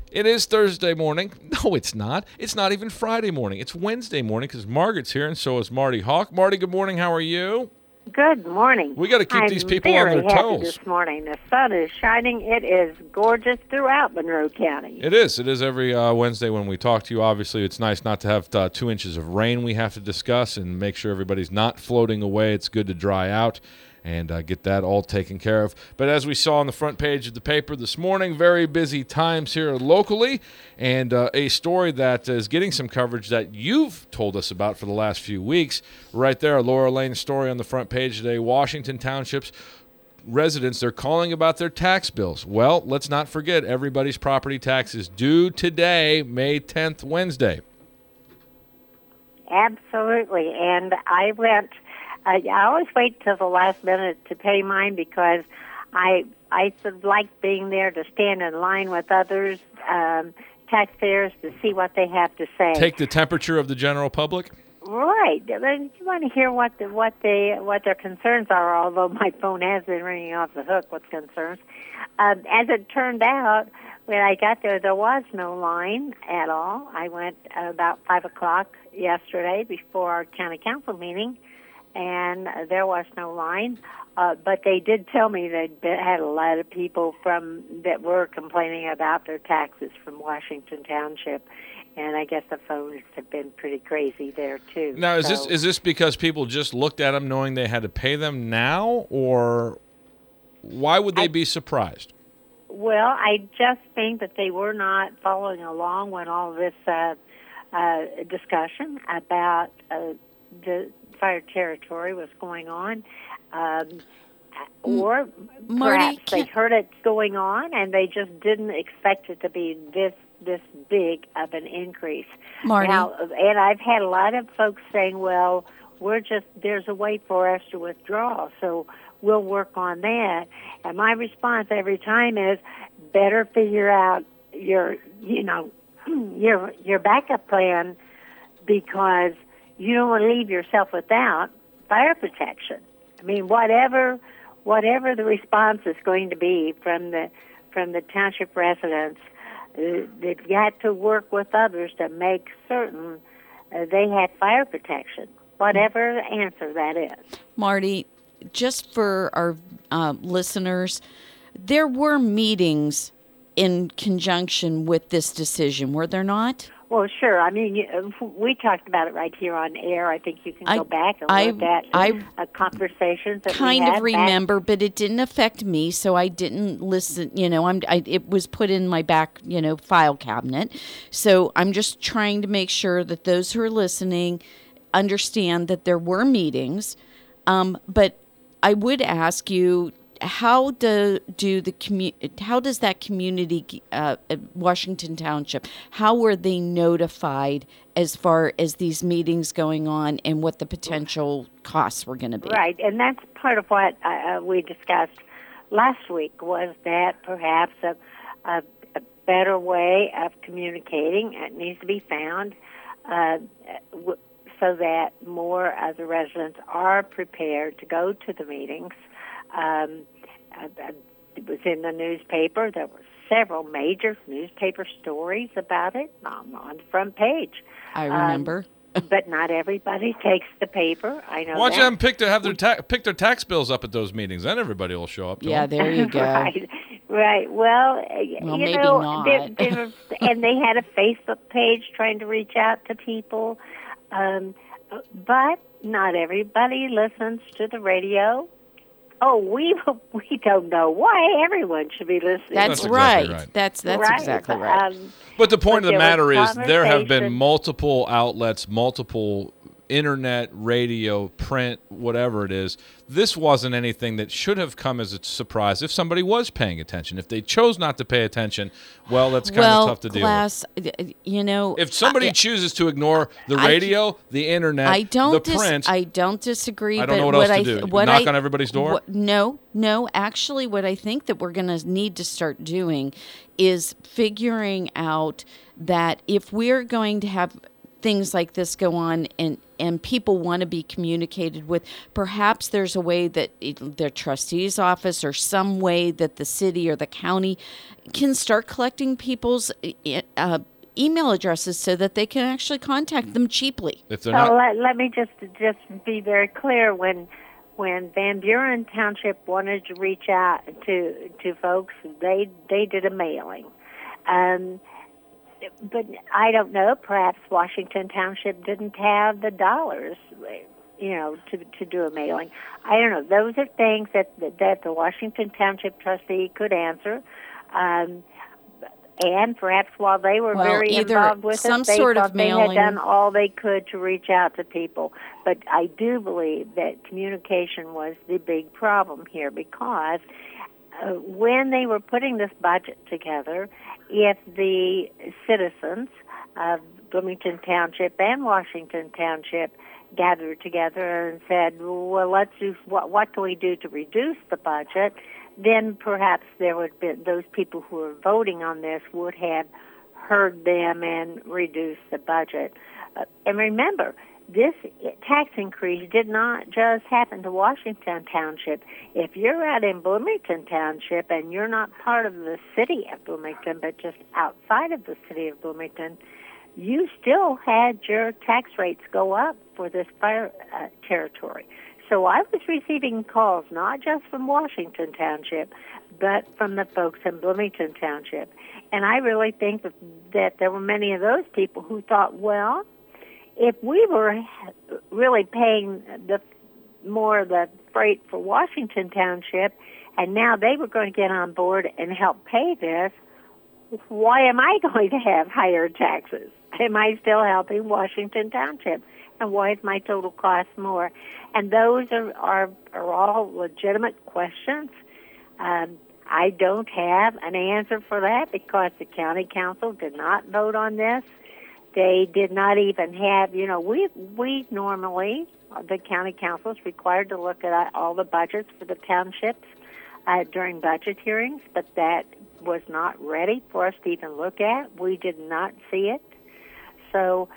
It is Thursday morning. No, it's not. It's not even Friday morning. It's Wednesday morning because Margaret's here, and so is Marty Hawk. Marty, good morning. How are you? Good morning. We got to keep these people on their I'm very happy toes. this morning. The sun is shining. It is gorgeous throughout Monroe County. It is. It is every Wednesday when we talk to you. Obviously, it's nice not to have 2 inches of rain we have to discuss and make sure everybody's not floating away. It's good to dry out and get that all taken care of. But as we saw on the front page of the paper this morning, very busy times here locally, and a story that is getting some coverage that you've told us about for the last few weeks. Right there, Laura Lane's story on the front page today. Washington Township's residents, they're calling about their tax bills. Well, let's not forget, everybody's property tax is due today, May 10th, Wednesday. Absolutely. And I always wait till the last minute to pay mine because I sort of like being there to stand in line with others, taxpayers, to see what they have to say. Take the temperature of the general public? Right. You want to hear what their concerns are, although my phone has been ringing off the hook with concerns. As it turned out, when I got there was no line at all. I went about 5 o'clock yesterday before our county council meeting, and there was no line. But they did tell me they had a lot of people that were complaining about their taxes from Washington Township, and I guess the phones have been pretty crazy there too. Now, is this because people just looked at them knowing they had to pay them now, or why would they be surprised? Well, I just think that they were not following along when all this discussion about the fire territory was going on. Or Marty, perhaps they heard it going on and they just didn't expect it to be this big of an increase. Marty. Now, and I've had a lot of folks saying, well, there's a way for us to withdraw, so we'll work on that. And my response every time is, better figure out your backup plan, because you don't want to leave yourself without fire protection. I mean, whatever the response is going to be from the township residents, they've got to work with others to make certain they have fire protection, whatever answer that is. Marty, just for our listeners, there were meetings in conjunction with this decision, were there not? Well, sure. I mean, we talked about it right here on air. I think you can go back and look at conversations that we had. Kind of remember, but it didn't affect me, so I didn't listen. It was put in my back, file cabinet. So I'm just trying to make sure that those who are listening understand that there were meetings. But I would ask you, how does that community, Washington Township, how were they notified as far as these meetings going on and what the potential costs were going to be? Right, and that's part of what we discussed last week, was that perhaps a better way of communicating needs to be found so that more of the residents are prepared to go to the meetings. It was in the newspaper. There were several major newspaper stories about it on the front page. I remember. But not everybody takes the paper. I know. Why don't you have them pick their tax bills up at those meetings? Then everybody will show up. Yeah, there you go. Right. Well, maybe not. And they had a Facebook page trying to reach out to people. But not everybody listens to the radio. Oh, we don't know why everyone should be listening. That's exactly right. That's exactly right. But the point of the matter is there have been conversation. multiple outlets, multiple internet, radio, print, whatever it is. This wasn't anything that should have come as a surprise if somebody was paying attention. If they chose not to pay attention, well, that's kind of tough to deal with. If somebody chooses to ignore the radio, the internet, the print, I don't disagree. I don't know what else to do. Knock on everybody's door? No. Actually, what I think that we're going to need to start doing is figuring out that if we're going to have things like this go on and people want to be communicated with, perhaps there's a way that the trustee's office or some way that the city or the county can start collecting people's email addresses so that they can actually contact them cheaply. If they're not, let me just be very clear. When Van Buren Township wanted to reach out to folks, they did a mailing. But I don't know, perhaps Washington Township didn't have the dollars, to do a mailing. I don't know. Those are things that the Washington Township trustee could answer. And perhaps while they were very involved with some it, they sort thought of mailing. they had done all they could to reach out to people. But I do believe that communication was the big problem here, because when they were putting this budget together, if the citizens of Bloomington Township and Washington Township gathered together and said, well, let's do what can we do to reduce the budget, then perhaps there would be those people who were voting on this would have heard them and reduced the budget. And remember, this tax increase did not just happen to Washington Township. If you're out in Bloomington Township and you're not part of the city of Bloomington, but just outside of the city of Bloomington, you still had your tax rates go up for this fire territory. So I was receiving calls not just from Washington Township, but from the folks in Bloomington Township. And I really think that there were many of those people who thought, well, if we were really paying more of the freight for Washington Township, and now they were going to get on board and help pay this, why am I going to have higher taxes? Am I still helping Washington Township? And why is my total cost more? And those are all legitimate questions. I don't have an answer for that because the county council did not vote on this. They did not even have, we normally, the county council is required to look at all the budgets for the townships during budget hearings, but that was not ready for us to even look at. We did not see it. So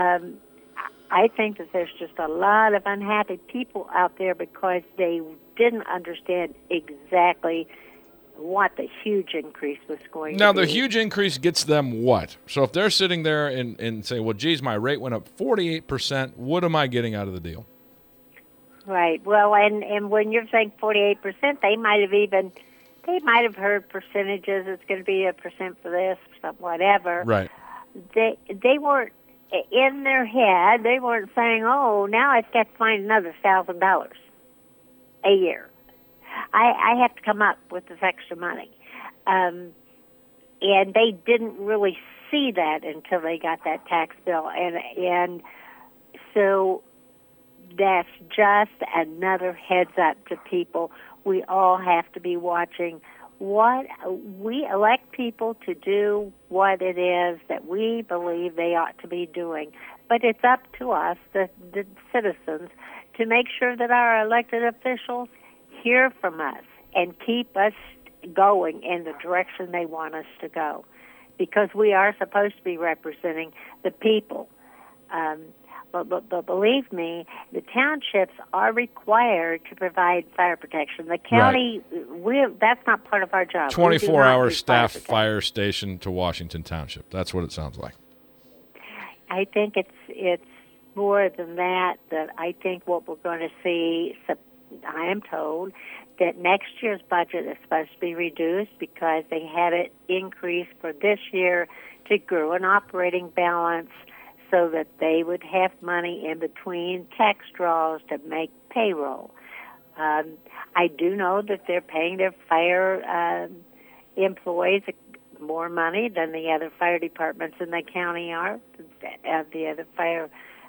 I think that there's just a lot of unhappy people out there because they didn't understand exactly what the huge increase was going to be. Now, the huge increase gets them what? So if they're sitting there and say, well, geez, my rate went up 48%, what am I getting out of the deal? Right. Well, and when you're saying 48%, they might have heard percentages. It's going to be a percent for this, whatever. Right. They weren't, in their head, they weren't saying, oh, now I've got to find another $1,000 a year. I have to come up with this extra money. And they didn't really see that until they got that tax bill. And so that's just another heads up to people. We all have to be watching what we elect people to do, what it is that we believe they ought to be doing. But it's up to us, the citizens, to make sure that our elected officials hear from us and keep us going in the direction they want us to go, because we are supposed to be representing the people. But believe me, the townships are required to provide fire protection. The county, that's not part of our job. 24-hour staff fire station to Washington Township. That's what it sounds like. I think it's more than that. That I think what we're going to see, I am told, that next year's budget is supposed to be reduced because they had it increased for this year to grow an operating balance so that they would have money in between tax draws to make payroll. I do know that they're paying their fire employees more money than the other fire departments in the county are, the other fire,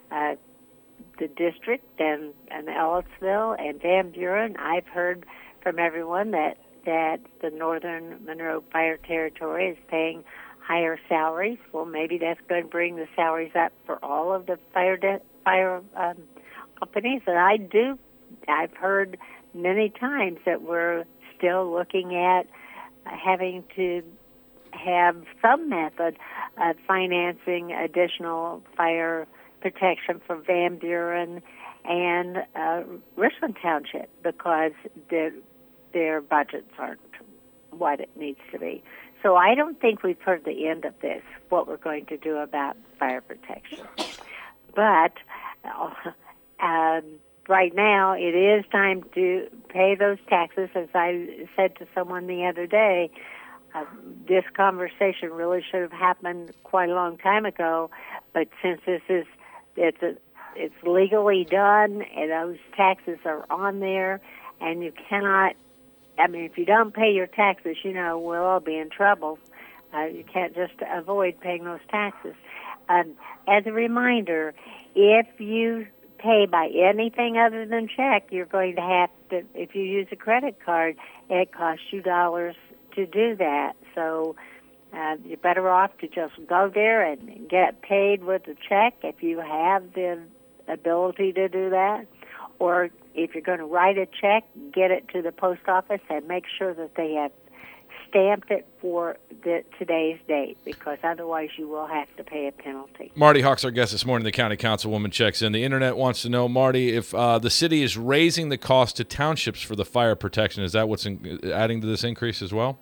the district and Ellisville and Van Buren. I've heard from everyone that the Northern Monroe Fire Territory is paying higher salaries. Well, maybe that's going to bring the salaries up for all of the fire companies. And I've heard many times that we're still looking at having to have some method of financing additional fire protection for Van Buren and Richland Township because their budgets aren't what it needs to be. So I don't think we've heard the end of this, what we're going to do about fire protection. But right now, it is time to pay those taxes. As I said to someone the other day, this conversation really should have happened quite a long time ago. But since it's legally done, and those taxes are on there, and you cannot. I mean, if you don't pay your taxes, we'll all be in trouble. You can't just avoid paying those taxes. As a reminder, if you pay by anything other than check, you're going to have to, if you use a credit card, it costs you dollars to do that. So you're better off to just go there and get paid with a check if you have the ability to do that. Or if you're going to write a check, get it to the post office and make sure that they have stamped it for today's date, because otherwise you will have to pay a penalty. Marty Hawks, our guest this morning. The county councilwoman checks in. The internet wants to know, Marty, if the city is raising the cost to townships for the fire protection. Is that what's adding to this increase as well?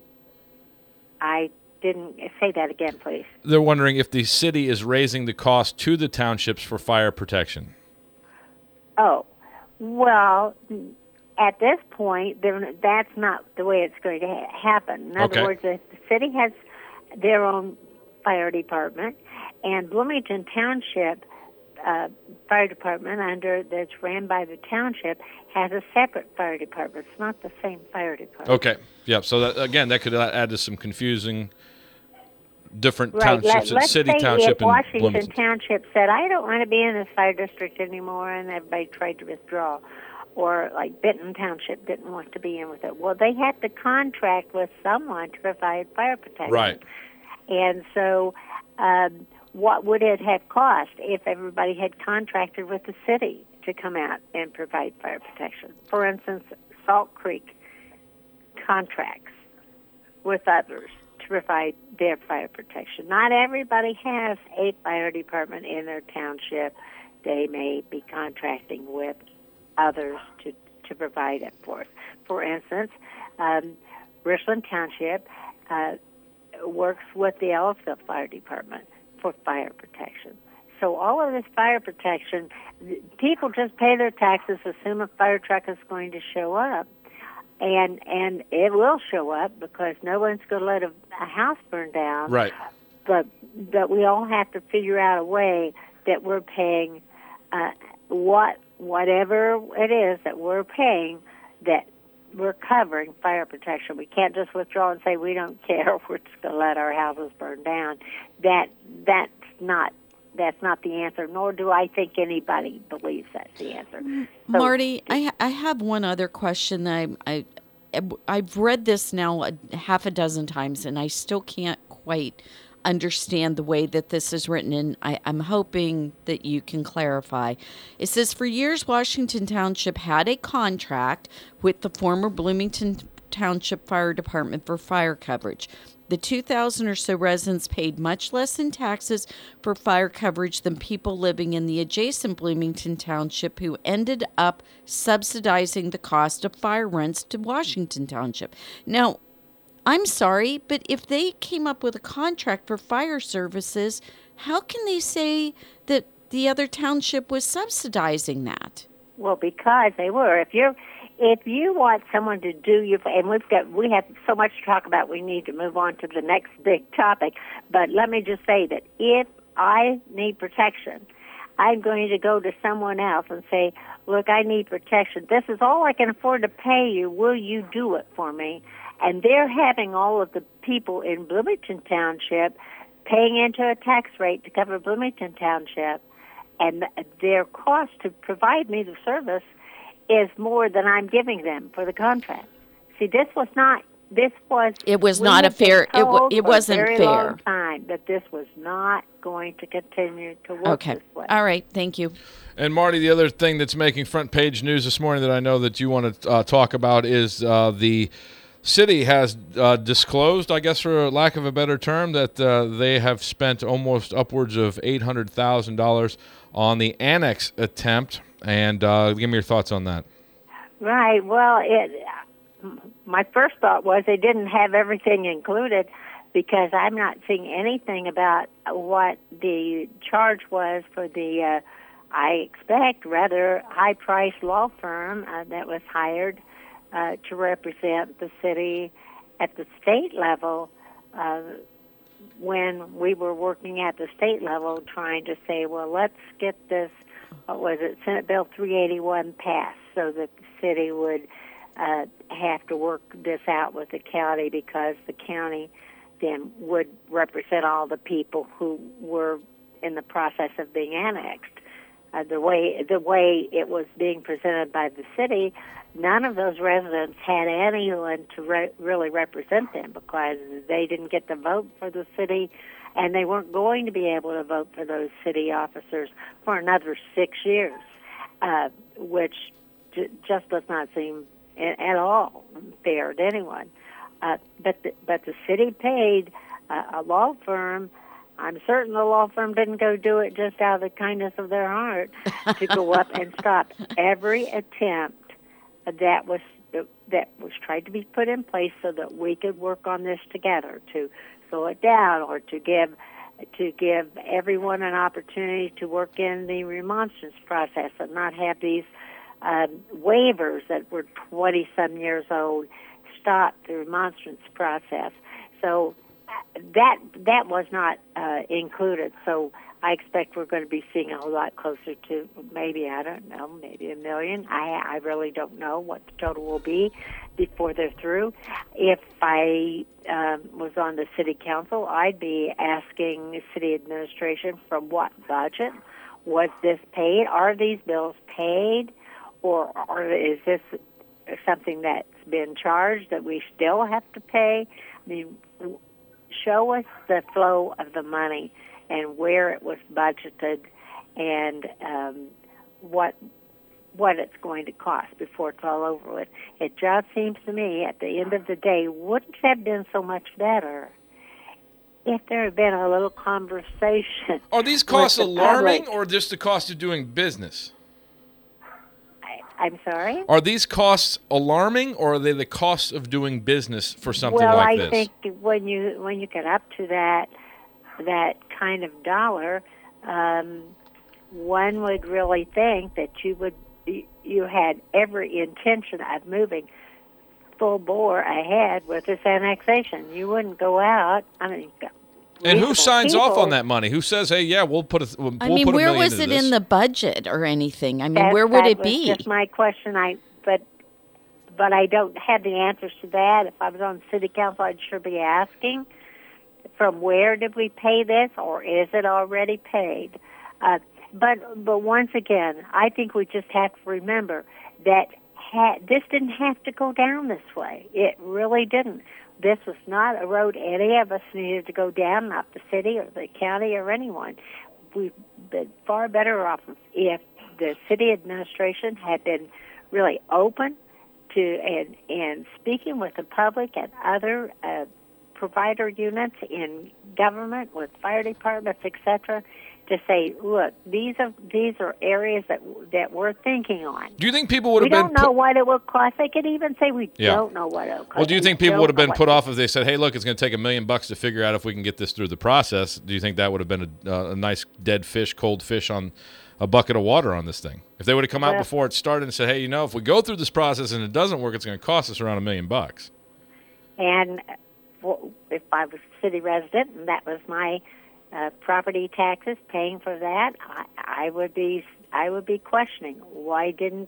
I didn't say that again, please. They're wondering if the city is raising the cost to the townships for fire protection. Oh, well, at this point, that's not the way it's going to happen. In other words, the city has their own fire department, and Bloomington Township fire department that's ran by the township has a separate fire department. It's not the same fire department. Okay. Yep. So that could add to some confusing different right. townships, Let's city say township if and Washington Bloomington Township said, I don't want to be in this fire district anymore, and everybody tried to withdraw. Or like Benton Township didn't want to be in with it. Well, they had to contract with someone to provide fire protection. Right. And so what would it have cost if everybody had contracted with the city to come out and provide fire protection? For instance, Salt Creek contracts with others to provide their fire protection. Not everybody has a fire department in their township. They may be contracting with others to provide it for us. For instance, Richland Township works with the Ellisville Fire Department for fire protection. So all of this fire protection, people just pay their taxes, assume a fire truck is going to show up, and it will show up because no one's going to let a house burn down. Right. But we all have to figure out a way that we're paying whatever it is that we're paying, that we're covering fire protection. We can't just withdraw and say we don't care. We're just going to let our houses burn down. That's not the answer. Nor do I think anybody believes that's the answer. So, Marty, I have one other question. I've read this now half a dozen times, and I still can't quite understand the way that this is written, and I'm hoping that you can clarify. It says, for years, Washington Township had a contract with the former Bloomington Township Fire Department for fire coverage. The 2,000 or so residents paid much less in taxes for fire coverage than people living in the adjacent Bloomington Township, who ended up subsidizing the cost of fire runs to Washington Township. Now, I'm sorry, but if they came up with a contract for fire services, how can they say that the other township was subsidizing that? Well, because they were. If you want someone to do you, and we have so much to talk about, we need to move on to the next big topic. But let me just say that if I need protection, I'm going to go to someone else and say, look, I need protection. This is all I can afford to pay you. Will you do it for me? And they're having all of the people in Bloomington Township paying into a tax rate to cover Bloomington Township, and their cost to provide me the service is more than I'm giving them for the contract. See, it was not a fair. It wasn't fair. Long time that this was not going to continue to work this way. All right. Thank you. And Marty, the other thing that's making front page news this morning that I know that you want to talk about is the city has disclosed, I guess for lack of a better term, that they have spent almost upwards of $800,000 on the annex attempt. And give me your thoughts on that. Right. Well, my first thought was they didn't have everything included, because I'm not seeing anything about what the charge was for the, I expect, rather high-priced law firm that was hired to represent the city at the state level when we were working at the state level trying to say, well, let's get this, what was it, Senate Bill 381 passed so that the city would have to work this out with the county, because the county then would represent all the people who were in the process of being annexed. The way it was being presented by the city, none of those residents had anyone to really represent them, because they didn't get to vote for the city, and they weren't going to be able to vote for those city officers for another 6 years, which just does not seem at all fair to anyone. But the city paid a law firm. I'm certain the law firm didn't go do it just out of the kindness of their heart, to go up and stop every attempt that was tried to be put in place so that we could work on this together, to slow it down, or to give everyone an opportunity to work in the remonstrance process and not have these waivers that were 20-some years old stop the remonstrance process. So that was not included. So I expect we're going to be seeing a whole lot closer to maybe, I don't know, maybe $1 million. I really don't know what the total will be before they're through. If I was on the city council, I'd be asking the city administration from what budget was this paid? Are these bills paid? Or is this something that's been charged that we still have to pay? I mean, show us the flow of the money and where it was budgeted, and what it's going to cost before it's all over with. It just seems to me, at the end of the day, wouldn't it have been so much better if there had been a little conversation? Are these costs with the alarming, public? or just the cost of doing business? I'm sorry? Are these costs alarming, or are they the cost of doing business for something well, like I this? think when you get up to that kind of dollar, one would really think that you had every intention of moving full bore ahead with this annexation. You wouldn't go out. I mean, and who signs off people, on that money? Who says, "Hey, yeah, we'll put a I mean, put $1 where million was into it this"? in the budget or anything? I mean, where would that it was be? just my question. But I don't have the answers to that. If I was on city council, I'd sure be asking, from where did we pay this, or is it already paid? But once again, I think we just have to remember that this didn't have to go down this way. It really didn't. This was not a road any of us needed to go down, not the city or the county or anyone. We've been far better off if the city administration had been really open to and speaking with the public and other provider units in government, with fire departments, etc., to say, look, these are areas that we're thinking on. Do you think people would have We been? don't know what it will cost. They could even say we Yeah. don't know what it will cost. Well, do you think We people would have don't been know put what- off if they said, "Hey, look, it's going to take $1 million to figure out if we can get this through the process"? Do you think that would have been a nice dead fish, cold fish on a bucket of water on this thing? If they would have come out Well- before it started and said, "Hey, if we go through this process and it doesn't work, it's going to cost us around $1 million." And if I was a city resident and that was my property taxes paying for that, I would be questioning why didn't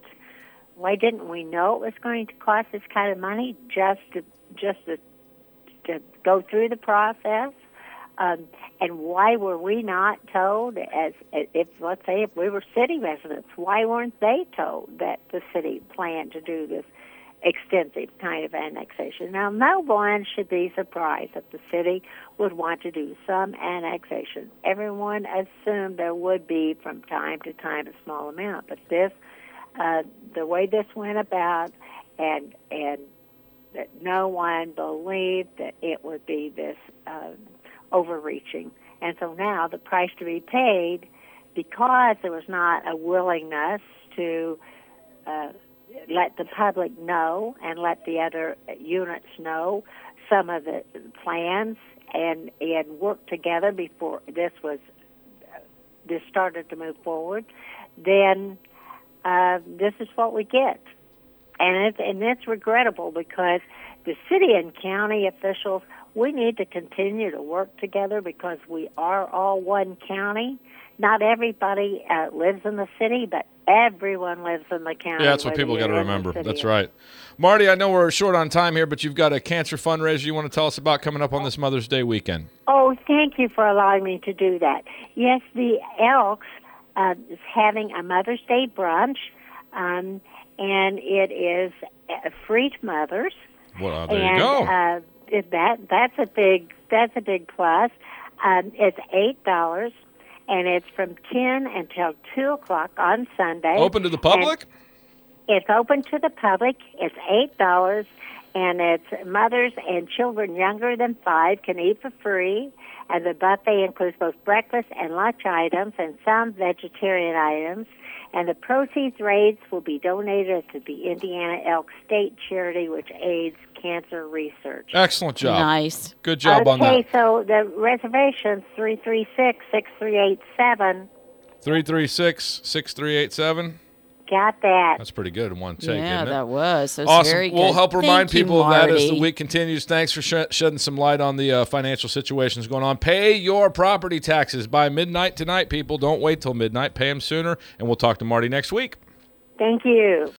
we know it was going to cost this kind of money just to go through the process, and why were we not told, as if let's say if we were city residents, why weren't they told that the city planned to do this extensive kind of annexation? Now, no one should be surprised if the city would want to do some annexation. Everyone assumed there would be from time to time a small amount, but this, the way this went about, and that no one believed that it would be this overreaching. And so now the price to be paid, because there was not a willingness to let the public know and let the other units know some of the plans and work together before this started to move forward, then this is what we get. And it's regrettable, because the city and county officials, we need to continue to work together, because we are all one county. Not everybody lives in the city, but everyone lives in the county. Yeah, that's what people got to remember. That's right. Marty, I know we're short on time here, but you've got a cancer fundraiser you want to tell us about coming up on this Mother's Day weekend. Oh, thank you for allowing me to do that. Yes, the Elks is having a Mother's Day brunch, and it is free to mothers. Well, there you go. That's a big plus. It's $8. And it's from 10 until 2 o'clock on Sunday. Open to the public? And it's open to the public. It's $8, and it's mothers and children younger than 5 can eat for free. And the buffet includes both breakfast and lunch items and some vegetarian items. And the proceeds raised will be donated to the Indiana Elk State Charity, which aids cancer research. Excellent job. Nice. Good job on that. Okay, so the reservation's 336-6387. 336-6387. Got that. That's pretty good in one take, Yeah, isn't it? that was. That's Awesome. very good. We'll help remind Thank you, people of that as the Marty. week continues. Thanks for shedding some light on the financial situations going on. Pay your property taxes by midnight tonight, people. Don't wait till midnight. Pay them sooner, and we'll talk to Marty next week. Thank you.